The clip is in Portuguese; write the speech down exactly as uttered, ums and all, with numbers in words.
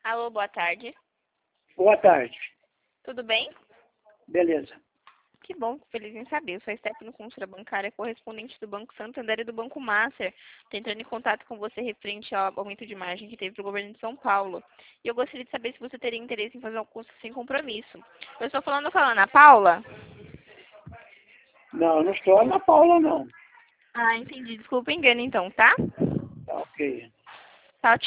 Alô, boa tarde. Boa tarde. Tudo bem? Beleza. Que bom, feliz em saber. Eu sou a Stefano, consultora bancária, correspondente do Banco Santander e do Banco Master. Estou entrando em contato com você referente ao aumento de margem que teve para o governo de São Paulo. E eu gostaria de saber se você teria interesse em fazer um curso sem compromisso. Eu estou falando com a Ana Paula? Não, eu não sou Ana Paula, não. Ah, entendi. Desculpa o engano então, tá? Tá ok.